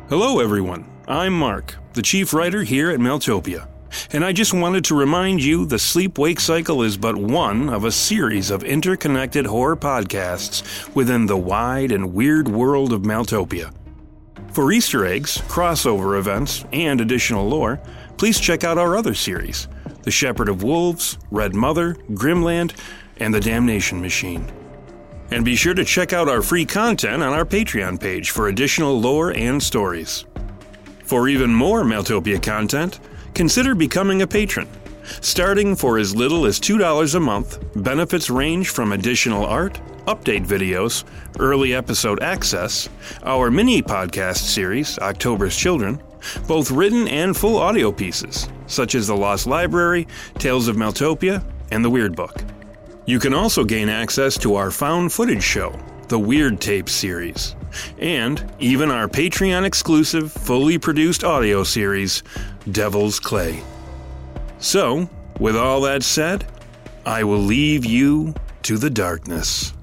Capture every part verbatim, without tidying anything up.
Hello everyone, I'm Mark, the chief writer here at Maeltopia, and I just wanted to remind you the Sleep-Wake Cycle is but one of a series of interconnected horror podcasts within the wide and weird world of Maeltopia. For Easter eggs, crossover events, and additional lore, please check out our other series, The Shepherd of Wolves, Red Mother, Grimland, and The Damnation Machine. And be sure to check out our free content on our Patreon page for additional lore and stories. For even more Maeltopia content, consider becoming a patron. Starting for as little as two dollars a month, benefits range from additional art, update videos, early episode access, our mini-podcast series, October's Children, both written and full audio pieces, such as The Lost Library, Tales of Maeltopia, and The Weird Book. You can also gain access to our found footage show, the Weird Tapes series, and even our Patreon-exclusive, fully produced audio series, Devil's Clay. So, with all that said, I will leave you to the darkness.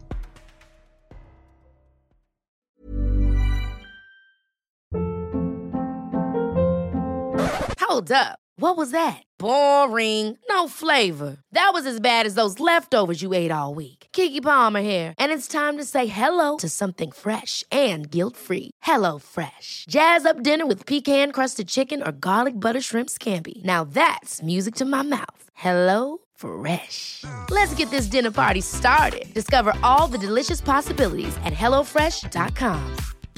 Hold up. What was that? Boring. No flavor. That was as bad as those leftovers you ate all week. Keke Palmer here, and it's time to say hello to something fresh and guilt-free. Hello Fresh. Jazz up dinner with pecan-crusted chicken or garlic butter shrimp scampi. Now that's music to my mouth. Hello Fresh. Let's get this dinner party started. Discover all the delicious possibilities at hello fresh dot com.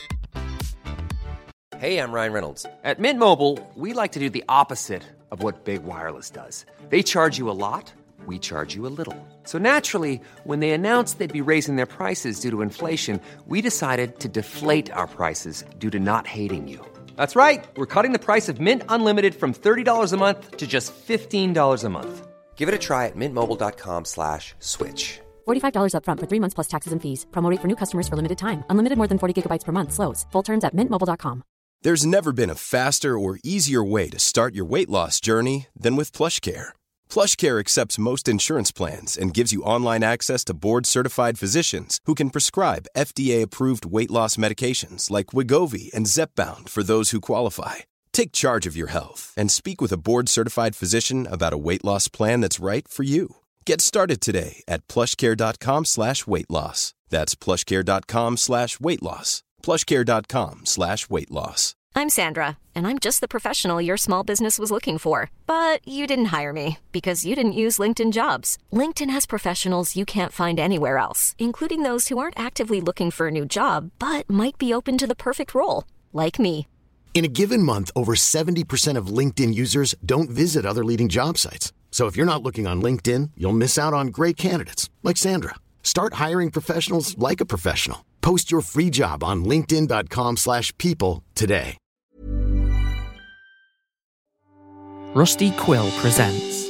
Hey, I'm Ryan Reynolds. At Mint Mobile, we like to do the opposite of what Big Wireless does. They charge you a lot, we charge you a little. So naturally, when they announced they'd be raising their prices due to inflation, we decided to deflate our prices due to not hating you. That's right. We're cutting the price of Mint Unlimited from thirty dollars a month to just fifteen dollars a month. Give it a try at mintmobile.com slash switch. forty-five dollars up front for three months plus taxes and fees. Promo rate for new customers for limited time. Unlimited more than forty gigabytes per month. Slows full terms at mint mobile dot com. There's never been a faster or easier way to start your weight loss journey than with PlushCare. PlushCare accepts most insurance plans and gives you online access to board-certified physicians who can prescribe F D A-approved weight loss medications like Wegovy and Zepbound for those who qualify. Take charge of your health and speak with a board-certified physician about a weight loss plan that's right for you. Get started today at plushcare.com slash weight loss. That's plushcare.com slash weight loss. plushcare.com slash weight loss. I'm Sandra, and I'm just the professional your small business was looking for. But you didn't hire me because you didn't use LinkedIn Jobs. LinkedIn has professionals you can't find anywhere else, including those who aren't actively looking for a new job, but might be open to the perfect role, like me. In a given month, over seventy percent of LinkedIn users don't visit other leading job sites. So if you're not looking on LinkedIn, you'll miss out on great candidates, like Sandra. Start hiring professionals like a professional. Post your free job on linkedin.com slash people today. Rusty Quill presents.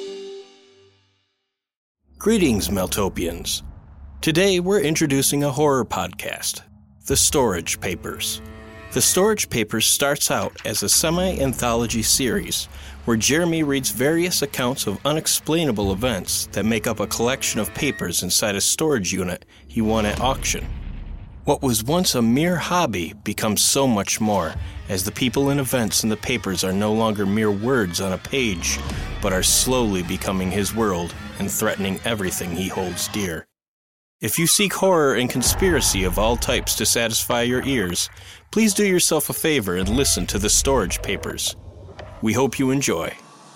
Greetings, Maeltopians. Today we're introducing a horror podcast, The Storage Papers. The Storage Papers starts out as a semi-anthology series where Jeremy reads various accounts of unexplainable events that make up a collection of papers inside a storage unit he won at auction. What was once a mere hobby becomes so much more, as the people and events in the papers are no longer mere words on a page, but are slowly becoming his world and threatening everything he holds dear. If you seek horror and conspiracy of all types to satisfy your ears, please do yourself a favor and listen to The Storage Papers. We hope you enjoy.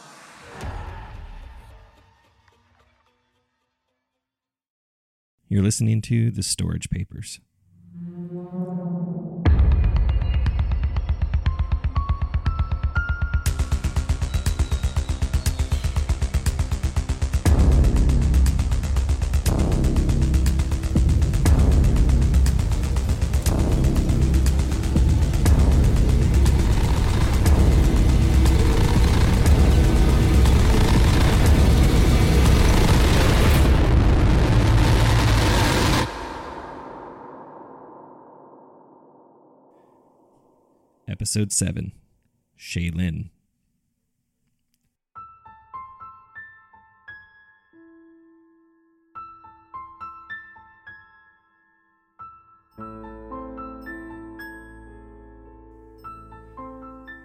You're listening to The Storage Papers. Episode seven, Shaylin.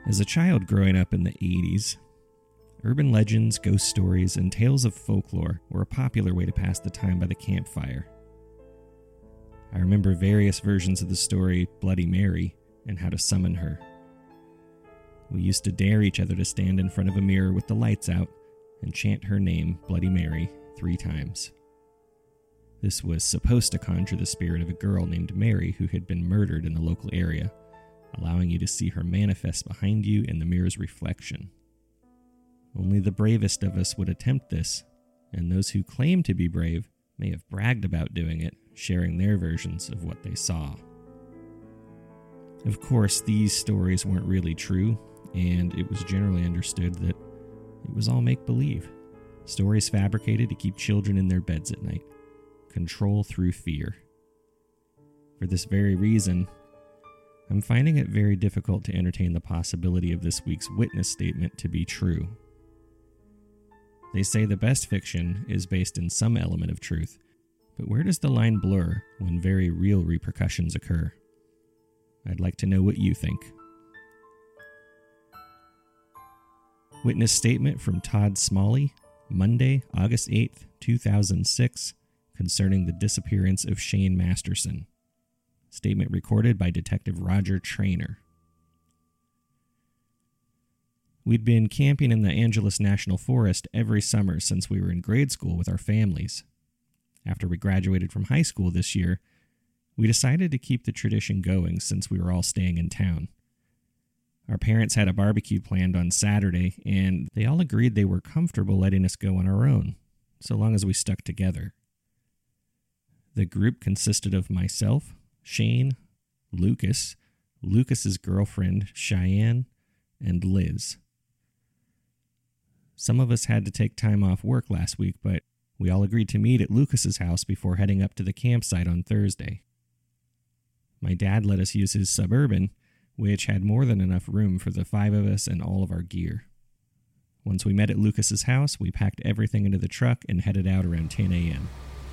As a child growing up in the eighties, urban legends, ghost stories, and tales of folklore were a popular way to pass the time by the campfire. I remember various versions of the story Bloody Mary and how to summon her. We used to dare each other to stand in front of a mirror with the lights out and chant her name, Bloody Mary, three times. This was supposed to conjure the spirit of a girl named Mary who had been murdered in the local area, allowing you to see her manifest behind you in the mirror's reflection. Only the bravest of us would attempt this, and those who claim to be brave may have bragged about doing it, sharing their versions of what they saw. Of course, these stories weren't really true, and it was generally understood that it was all make-believe. Stories fabricated to keep children in their beds at night. Control through fear. For this very reason, I'm finding it very difficult to entertain the possibility of this week's witness statement to be true. They say the best fiction is based in some element of truth, but where does the line blur when very real repercussions occur? I'd like to know what you think. Witness statement from Todd Smalley, Monday, August eighth, two thousand six, concerning the disappearance of Shane Masterson. Statement recorded by Detective Roger Trainer. We'd been camping in the Angeles National Forest every summer since we were in grade school with our families. After we graduated from high school this year, we decided to keep the tradition going since we were all staying in town. Our parents had a barbecue planned on Saturday, and they all agreed they were comfortable letting us go on our own, so long as we stuck together. The group consisted of myself, Shane, Lucas, Lucas's girlfriend, Cheyenne, and Liz. Some of us had to take time off work last week, but we all agreed to meet at Lucas's house before heading up to the campsite on Thursday. My dad let us use his Suburban, which had more than enough room for the five of us and all of our gear. Once we met at Lucas's house, we packed everything into the truck and headed out around ten a.m.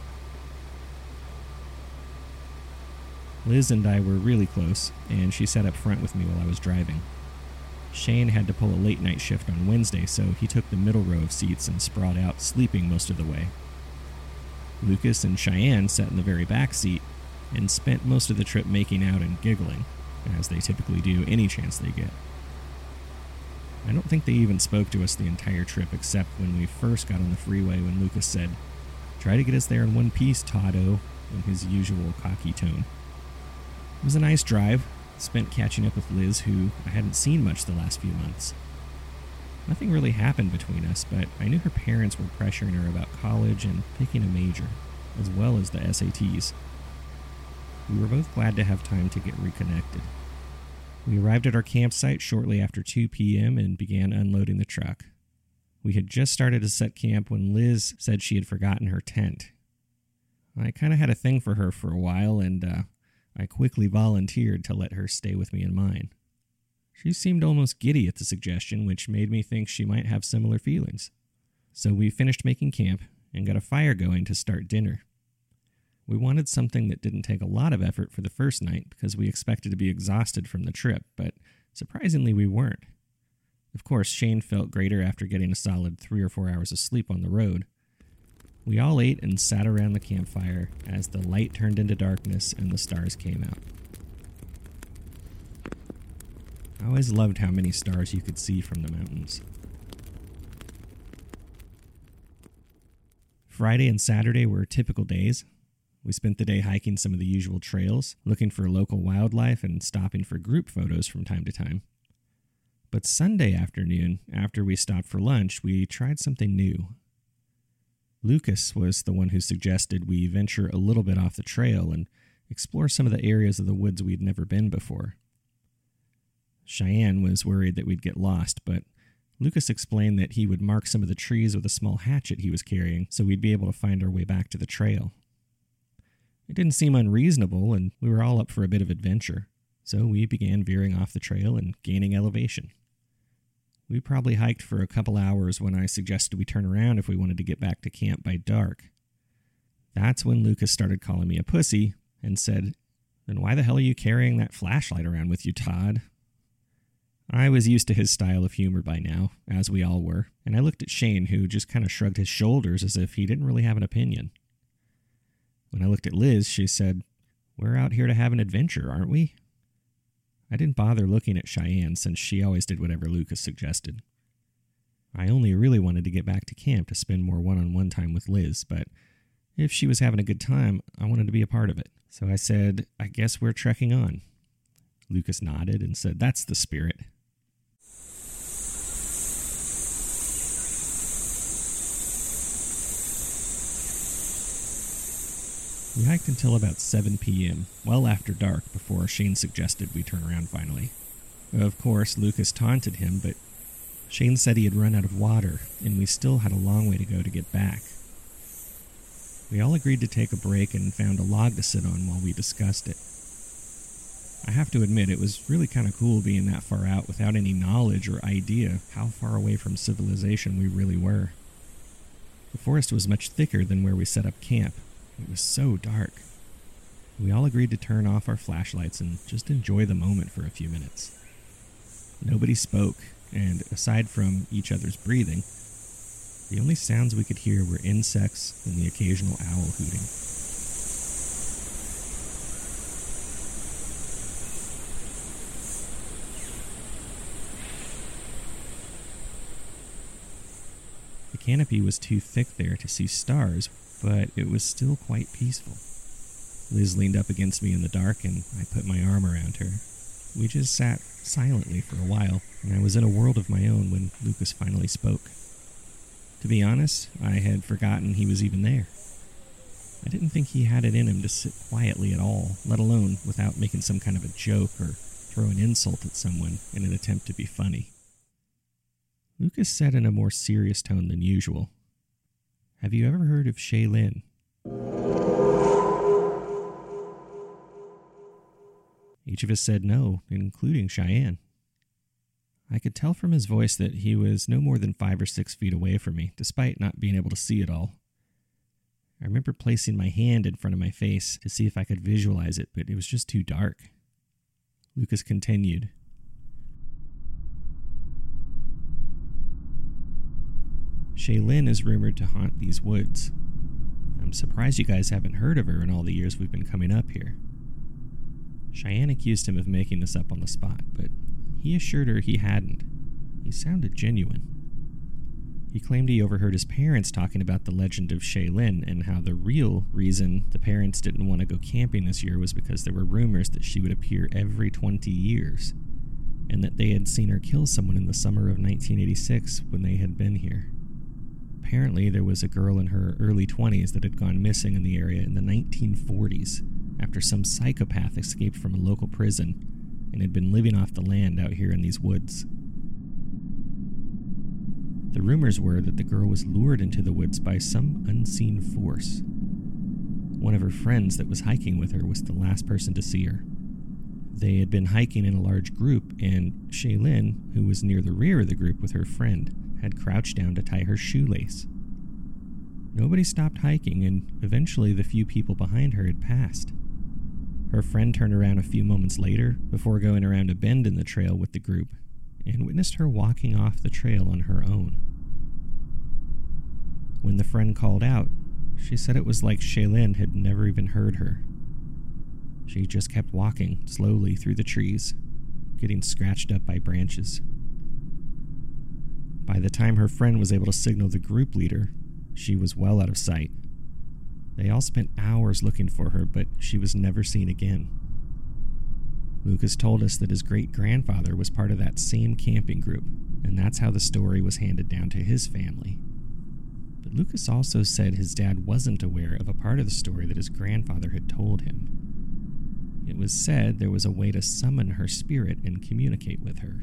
Liz and I were really close, and she sat up front with me while I was driving. Shane had to pull a late night shift on Wednesday, so he took the middle row of seats and sprawled out, sleeping most of the way. Lucas and Cheyenne sat in the very back seat and spent most of the trip making out and giggling, as they typically do any chance they get. I don't think they even spoke to us the entire trip except when we first got on the freeway when Lucas said, "Try to get us there in one piece, Toddo," in his usual cocky tone. It was a nice drive. Spent catching up with Liz, who I hadn't seen much the last few months. Nothing really happened between us, but I knew her parents were pressuring her about college and picking a major, as well as the S A Ts. We were both glad to have time to get reconnected. We arrived at our campsite shortly after two p.m. and began unloading the truck. We had just started to set camp when Liz said she had forgotten her tent. I kind of had a thing for her for a while, and uh, I quickly volunteered to let her stay with me in mine. She seemed almost giddy at the suggestion, which made me think she might have similar feelings. So we finished making camp and got a fire going to start dinner. We wanted something that didn't take a lot of effort for the first night because we expected to be exhausted from the trip, but surprisingly we weren't. Of course, Shane felt greater after getting a solid three or four hours of sleep on the road. We all ate and sat around the campfire as the light turned into darkness and the stars came out. I always loved how many stars you could see from the mountains. Friday and Saturday were typical days. We spent the day hiking some of the usual trails, looking for local wildlife and stopping for group photos from time to time. But Sunday afternoon, after we stopped for lunch, we tried something new. Lucas was the one who suggested we venture a little bit off the trail and explore some of the areas of the woods we'd never been before. Cheyenne was worried that we'd get lost, but Lucas explained that he would mark some of the trees with a small hatchet he was carrying so we'd be able to find our way back to the trail. It didn't seem unreasonable, and we were all up for a bit of adventure, so we began veering off the trail and gaining elevation. We probably hiked for a couple hours when I suggested we turn around if we wanted to get back to camp by dark. That's when Lucas started calling me a pussy and said, "Then why the hell are you carrying that flashlight around with you, Todd?" I was used to his style of humor by now, as we all were, and I looked at Shane, who just kind of shrugged his shoulders as if he didn't really have an opinion. When I looked at Liz, she said, "We're out here to have an adventure, aren't we?" I didn't bother looking at Cheyenne, since she always did whatever Lucas suggested. I only really wanted to get back to camp to spend more one-on-one time with Liz, but if she was having a good time, I wanted to be a part of it. So I said, "I guess we're trekking on." Lucas nodded and said, "That's the spirit." We hiked until about seven p.m., well after dark, before Shane suggested we turn around finally. Of course, Lucas taunted him, but Shane said he had run out of water, and we still had a long way to go to get back. We all agreed to take a break and found a log to sit on while we discussed it. I have to admit, it was really kind of cool being that far out without any knowledge or idea how far away from civilization we really were. The forest was much thicker than where we set up camp. It was so dark. We all agreed to turn off our flashlights and just enjoy the moment for a few minutes. Nobody spoke, and aside from each other's breathing, the only sounds we could hear were insects and the occasional owl hooting. The canopy was too thick there to see stars, but it was still quite peaceful. Liz leaned up against me in the dark, and I put my arm around her. We just sat silently for a while, and I was in a world of my own when Lucas finally spoke. To be honest, I had forgotten he was even there. I didn't think he had it in him to sit quietly at all, let alone without making some kind of a joke or throw an insult at someone in an attempt to be funny. Lucas said in a more serious tone than usual, "Have you ever heard of Shaylin?" Each of us said no, including Cheyenne. I could tell from his voice that he was no more than five or six feet away from me, despite not being able to see it all. I remember placing my hand in front of my face to see if I could visualize it, but it was just too dark. Lucas continued. Shaylin is rumored to haunt these woods. I'm surprised you guys haven't heard of her in all the years we've been coming up here. Cheyenne accused him of making this up on the spot, but he assured her he hadn't. He sounded genuine. He claimed he overheard his parents talking about the legend of Shaylin and how the real reason the parents didn't want to go camping this year was because there were rumors that she would appear every twenty years, and that they had seen her kill someone in the summer of nineteen eighty-six when they had been here. Apparently, there was a girl in her early twenties that had gone missing in the area in the nineteen forties after some psychopath escaped from a local prison and had been living off the land out here in these woods. The rumors were that the girl was lured into the woods by some unseen force. One of her friends that was hiking with her was the last person to see her. They had been hiking in a large group, and Shaylin, who was near the rear of the group with her friend, had crouched down to tie her shoelace. Nobody stopped hiking, and eventually the few people behind her had passed. Her friend turned around a few moments later before going around a bend in the trail with the group and witnessed her walking off the trail on her own. When the friend called out, she said it was like Shaylin had never even heard her. She just kept walking slowly through the trees, getting scratched up by branches. By the time her friend was able to signal the group leader, she was well out of sight. They all spent hours looking for her, but she was never seen again. Lucas told us that his great-grandfather was part of that same camping group, and that's how the story was handed down to his family. But Lucas also said his dad wasn't aware of a part of the story that his grandfather had told him. It was said there was a way to summon her spirit and communicate with her.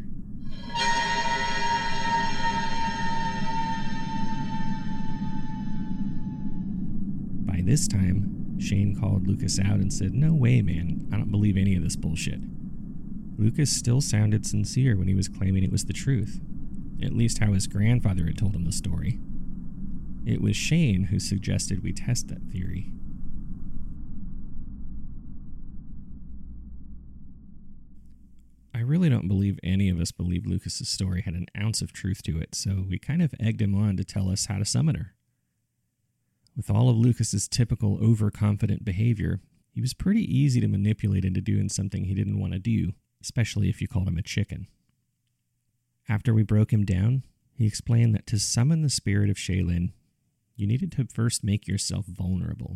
By this time, Shane called Lucas out and said, "No way, man, I don't believe any of this bullshit." Lucas still sounded sincere when he was claiming it was the truth, at least how his grandfather had told him the story. It was Shane who suggested we test that theory. I really don't believe any of us believed Lucas's story had an ounce of truth to it, so we kind of egged him on to tell us how to summon her. With all of Lucas's typical overconfident behavior, he was pretty easy to manipulate into doing something he didn't want to do, especially if you called him a chicken. After we broke him down, he explained that to summon the spirit of Shaylin, you needed to first make yourself vulnerable.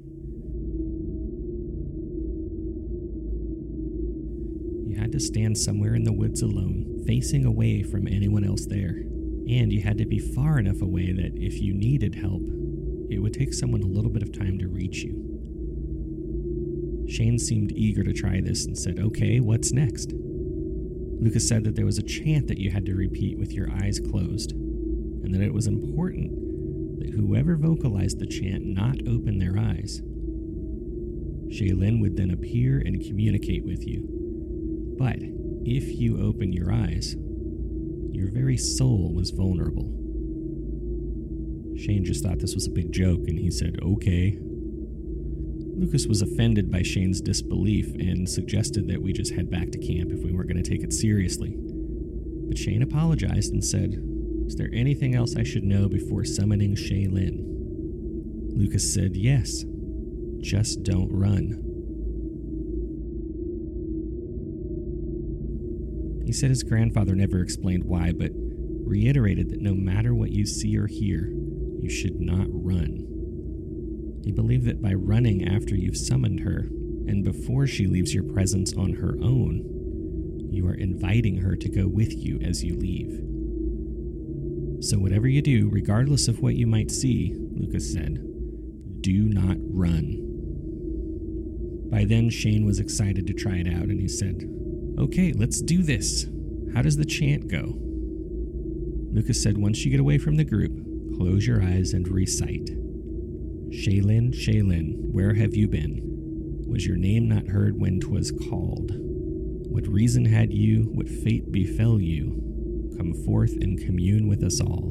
You had to stand somewhere in the woods alone, facing away from anyone else there, and you had to be far enough away that if you needed help, it would take someone a little bit of time to reach you. Shane seemed eager to try this and said, "Okay, what's next?" Lucas said that there was a chant that you had to repeat with your eyes closed, and that it was important that whoever vocalized the chant not open their eyes. Shaylin would then appear and communicate with you. But if you open your eyes, your very soul was vulnerable. Shane just thought this was a big joke, and he said, "Okay." Lucas was offended by Shane's disbelief and suggested that we just head back to camp if we weren't going to take it seriously. But Shane apologized and said, "Is there anything else I should know before summoning Shaylin?" Lucas said, "Yes, just don't run." He said his grandfather never explained why, but reiterated that no matter what you see or hear, you should not run. He believed that by running after you've summoned her, and before she leaves your presence on her own, you are inviting her to go with you as you leave. So whatever you do, regardless of what you might see, Lucas said, do not run. By then, Shane was excited to try it out, and he said, "Okay, let's do this. How does the chant go?" Lucas said, "Once you get away from the group, close your eyes and recite. Shaylin, Shaylin, where have you been? Was your name not heard when 'twas called? What reason had you, what fate befell you? Come forth and commune with us all."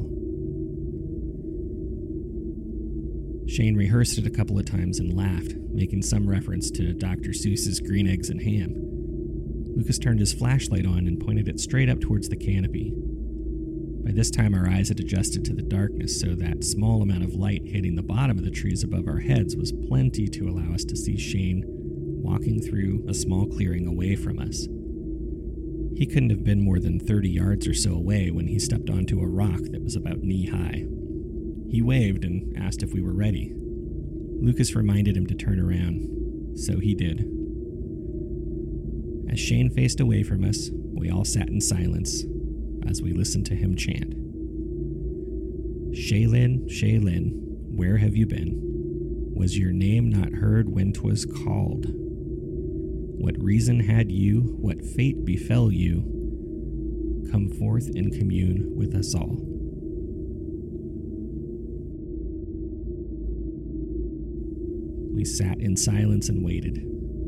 Shane rehearsed it a couple of times and laughed, making some reference to Doctor Seuss's Green Eggs and Ham. Lucas turned his flashlight on and pointed it straight up towards the canopy. By this time, our eyes had adjusted to the darkness, so that small amount of light hitting the bottom of the trees above our heads was plenty to allow us to see Shane walking through a small clearing away from us. He couldn't have been more than thirty yards or so away when he stepped onto a rock that was about knee-high. He waved and asked if we were ready. Lucas reminded him to turn around, so he did. As Shane faced away from us, we all sat in silence as we listened to him chant. Shaylin, Shaylin, where have you been? Was your name not heard when 'twas called? What reason had you, what fate befell you? Come forth and commune with us all. We sat in silence and waited.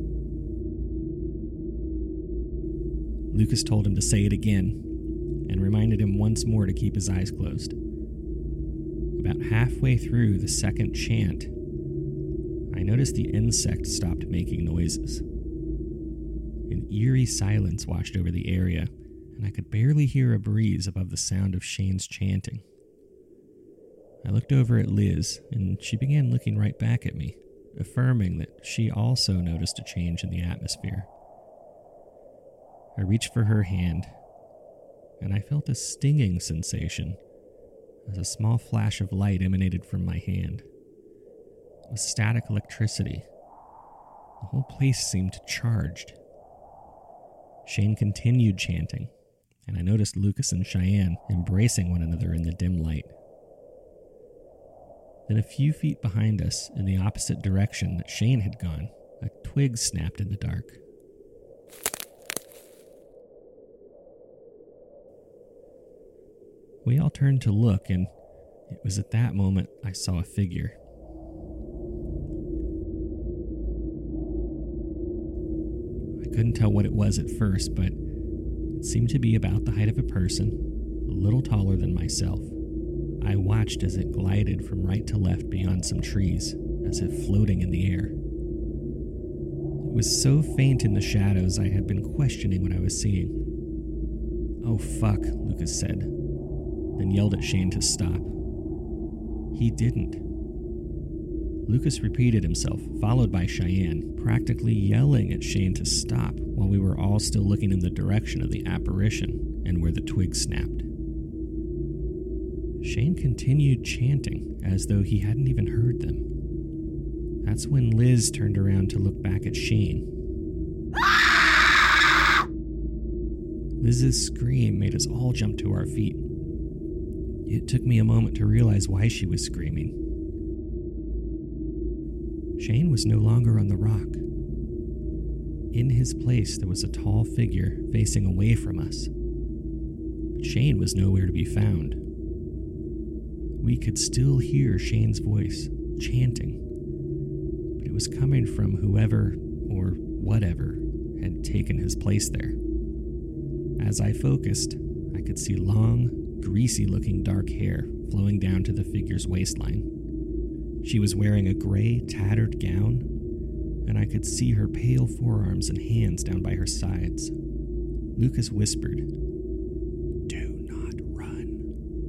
Lucas told him to say it again, and reminded him once more to keep his eyes closed. About halfway through the second chant, I noticed the insect stopped making noises. An eerie silence washed over the area, and I could barely hear a breeze above the sound of Shane's chanting. I looked over at Liz, and she began looking right back at me, affirming that she also noticed a change in the atmosphere. I reached for her hand, and I felt a stinging sensation as a small flash of light emanated from my hand. It was static electricity. The whole place seemed charged. Shane continued chanting, and I noticed Lucas and Cheyenne embracing one another in the dim light. Then a few feet behind us, in the opposite direction that Shane had gone, a twig snapped in the dark. We all turned to look, and it was at that moment I saw a figure. I couldn't tell what it was at first, but it seemed to be about the height of a person, a little taller than myself. I watched as it glided from right to left beyond some trees, as if floating in the air. It was so faint in the shadows I had been questioning what I was seeing. "Oh fuck," Lucas said, then yelled at Shane to stop. He didn't. Lucas repeated himself, followed by Cheyenne, practically yelling at Shane to stop while we were all still looking in the direction of the apparition and where the twig snapped. Shane continued chanting as though he hadn't even heard them. That's when Liz turned around to look back at Shane. Liz's scream made us all jump to our feet. It took me a moment to realize why she was screaming. Shane was no longer on the rock. In his place, there was a tall figure facing away from us. But Shane was nowhere to be found. We could still hear Shane's voice, chanting, but it was coming from whoever, or whatever, had taken his place there. As I focused, I could see long, greasy-looking dark hair flowing down to the figure's waistline. She was wearing a gray, tattered gown, and I could see her pale forearms and hands down by her sides. Lucas whispered, "Do not run."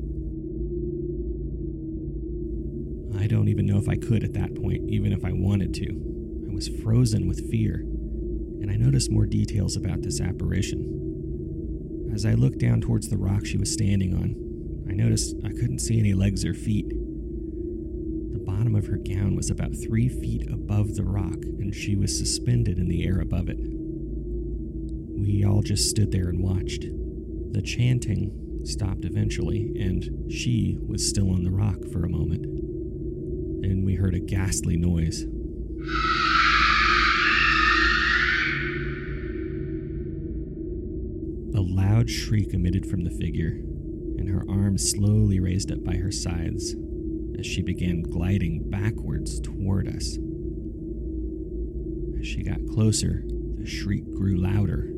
I don't even know if I could at that point, even if I wanted to. I was frozen with fear, and I noticed more details about this apparition. As I looked down towards the rock she was standing on, I noticed I couldn't see any legs or feet. The bottom of her gown was about three feet above the rock, and she was suspended in the air above it. We all just stood there and watched. The chanting stopped eventually, and she was still on the rock for a moment. Then we heard a ghastly noise. A loud shriek emitted from the figure, and her arms slowly raised up by her sides as she began gliding backwards toward us. As she got closer, the shriek grew louder.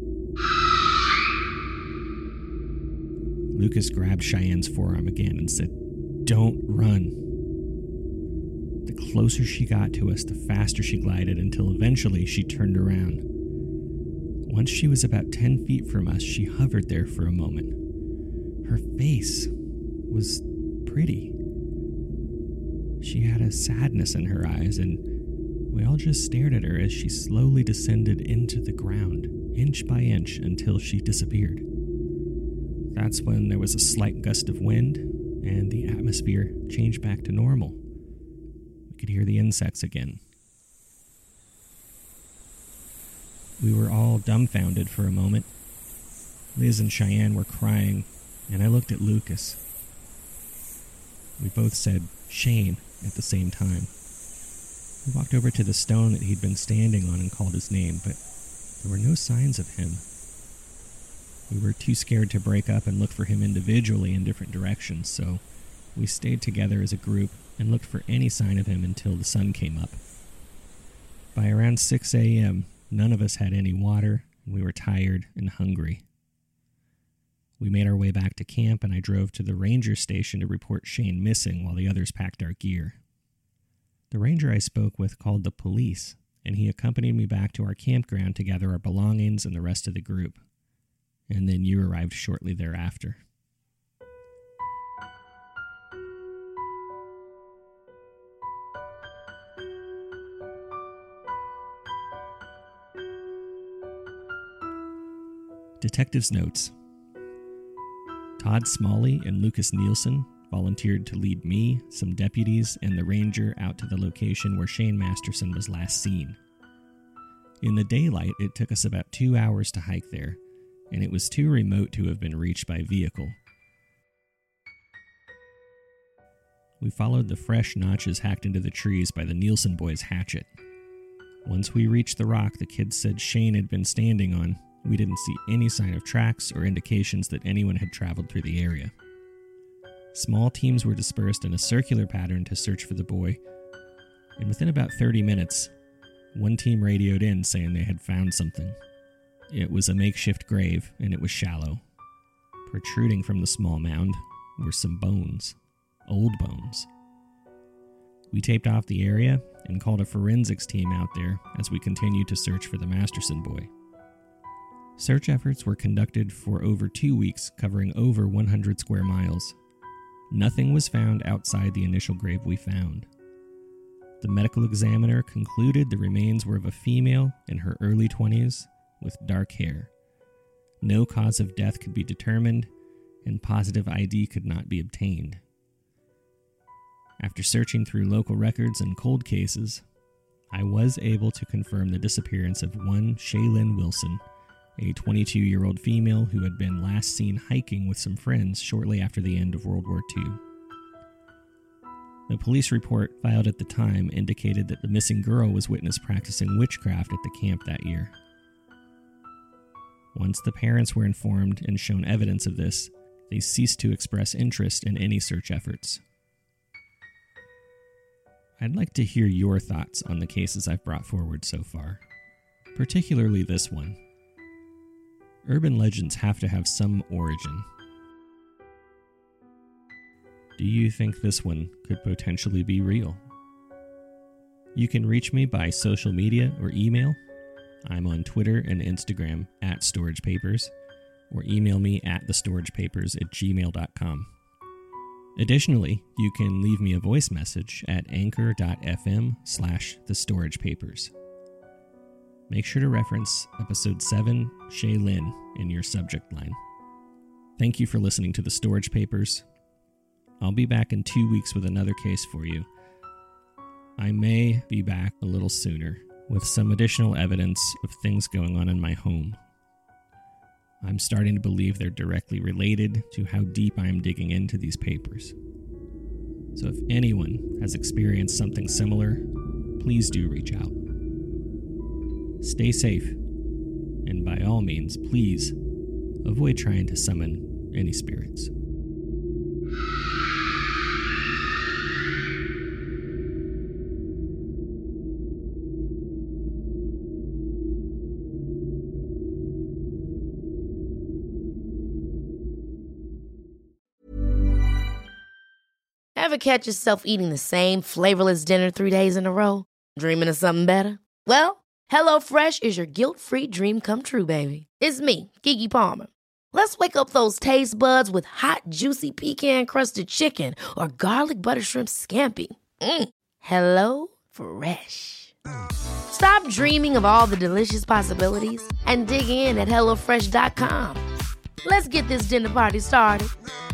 Lucas grabbed Cheyenne's forearm again and said, "Don't run." The closer she got to us, the faster she glided until eventually she turned around. Once she was about ten feet from us, she hovered there for a moment. Her face was pretty. She had a sadness in her eyes, and we all just stared at her as she slowly descended into the ground, inch by inch, until she disappeared. That's when there was a slight gust of wind, and the atmosphere changed back to normal. We could hear the insects again. We were all dumbfounded for a moment. Liz and Cheyenne were crying, and I looked at Lucas. We both said, "Shane," at the same time. We walked over to the stone that he'd been standing on and called his name, but there were no signs of him. We were too scared to break up and look for him individually in different directions, so we stayed together as a group and looked for any sign of him until the sun came up. By around six a.m., none of us had any water, and we were tired and hungry. We made our way back to camp, and I drove to the ranger station to report Shane missing while the others packed our gear. The ranger I spoke with called the police, and he accompanied me back to our campground to gather our belongings and the rest of the group. And then you arrived shortly thereafter. Detective's notes. Todd Smalley and Lucas Nielsen volunteered to lead me, some deputies, and the ranger out to the location where Shane Masterson was last seen. In the daylight, it took us about two hours to hike there, and it was too remote to have been reached by vehicle. We followed the fresh notches hacked into the trees by the Nielsen boys' hatchet. Once we reached the rock the kids said Shane had been standing on, we didn't see any sign of tracks or indications that anyone had traveled through the area. Small teams were dispersed in a circular pattern to search for the boy, and within about thirty minutes, one team radioed in saying they had found something. It was a makeshift grave, and it was shallow. Protruding from the small mound were some bones, old bones. We taped off the area and called a forensics team out there as we continued to search for the Masterson boy. Search efforts were conducted for over two weeks, covering over one hundred square miles. Nothing was found outside the initial grave we found. The medical examiner concluded the remains were of a female in her early twenties with dark hair. No cause of death could be determined, and positive I D could not be obtained. After searching through local records and cold cases, I was able to confirm the disappearance of one Shaylin Wilson, a twenty-two-year-old female who had been last seen hiking with some friends shortly after the end of World War Two. The police report filed at the time indicated that the missing girl was witnessed practicing witchcraft at the camp that year. Once the parents were informed and shown evidence of this, they ceased to express interest in any search efforts. I'd like to hear your thoughts on the cases I've brought forward so far, particularly this one. Urban legends have to have some origin. Do you think this one could potentially be real? You can reach me by social media or email. I'm on Twitter and Instagram at storagepapers, or email me at thestoragepapers at gmail dot com. Additionally, you can leave me a voice message at anchor.fm slash thestoragepapers. Make sure to reference episode seven, Shaylin, in your subject line. Thank you for listening to The Storage Papers. I'll be back in two weeks with another case for you. I may be back a little sooner with some additional evidence of things going on in my home. I'm starting to believe they're directly related to how deep I am digging into these papers. So if anyone has experienced something similar, please do reach out. Stay safe, and by all means, please avoid trying to summon any spirits. Ever catch yourself eating the same flavorless dinner three days in a row? Dreaming of something better? Well, HelloFresh is your guilt-free dream come true, baby. It's me, Keke Palmer. Let's wake up those taste buds with hot, juicy pecan-crusted chicken or garlic butter shrimp scampi. Mm. Hello Fresh. Stop dreaming of all the delicious possibilities and dig in at hello fresh dot com. Let's get this dinner party started.